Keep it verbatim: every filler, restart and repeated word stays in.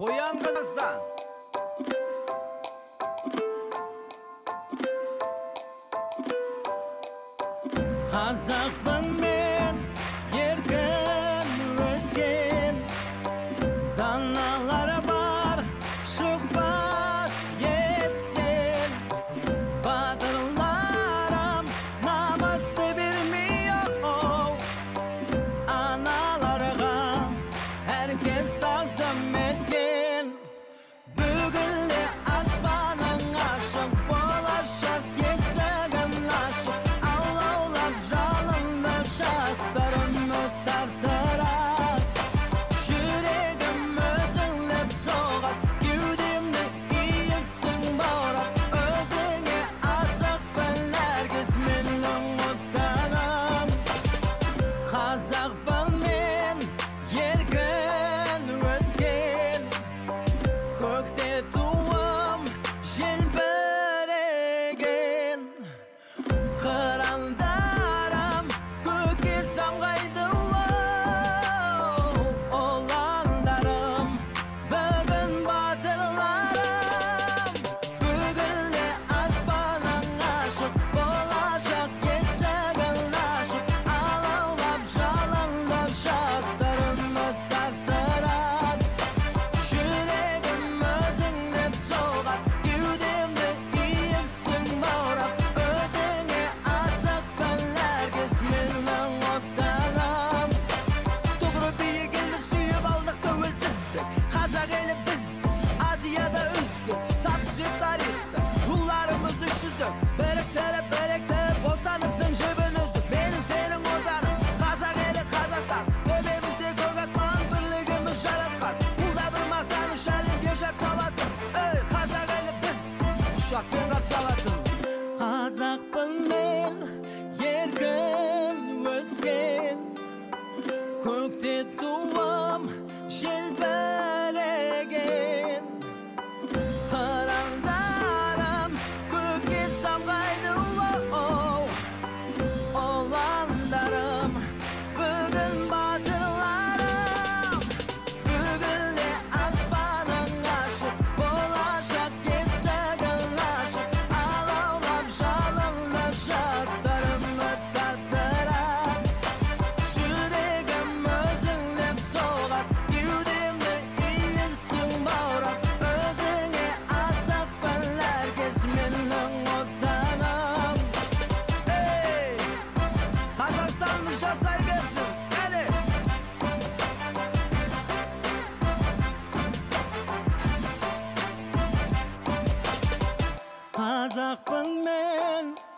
Оян Қазақстан. Қазақпын мен, еркін өскен, даналары бар, шықпас естен. Батырларым намысты бермей, оу, аналарға әркез тағзым еткен. Бүгінгі аспаның ашық, болашақ есігін ашық, жалынды жастарым өттартырар. Жүрегім өзіңлеп соғат, кеудемді иісің баурап, өзіңе асықпын әркез менің отаным. Қазақпын мен, еркін өскен, көкте туым желбіреген. Қыранда самғайды оландарым, бүгін батырларым. Бүгінгі аспаның ашық, болашақ есігін ашық, алаулап жалынды жастарым өттартырар. Жүрегім өзіңдеп соғат, кеудемді иісің баурап, өзіңе асықпын әркез менің отаным. Тұғыры биік елді сүйіп алдық тәуелсіздік. Қазақ елі біз, Азияда үздік. Сап сүйіп тарихты, ұлларымыз үш жүздік. Біріктіріп, біріктіріп, бостандықтың жібін үздік. Менің сенің отаным, қазақ елі Қазақстан. Төбемізде көк аспан, бірлігіміз жарасқан. Бұл да бір мақтаныш, әлемге жар салатын. Ей, қазақ елі біз, ұшақпен қарсы алатын. Қазақпын мен, еркін өскен, көкте туым желбіреген. Қырандарым көкке самғайды, оу, оландарым, бүгін батырларым. Бүгінгі аспаның ашық, болашақ есігін ашық, алаулап жалынды жастарым өттартырар. Жүрегім өзіңдеп соғат, кеудемді иісің баурап, өзіңе асықпын әркез менің отаным. Ей, Қазақстанымыз жасай берсін, әлі. Қазақпын мен,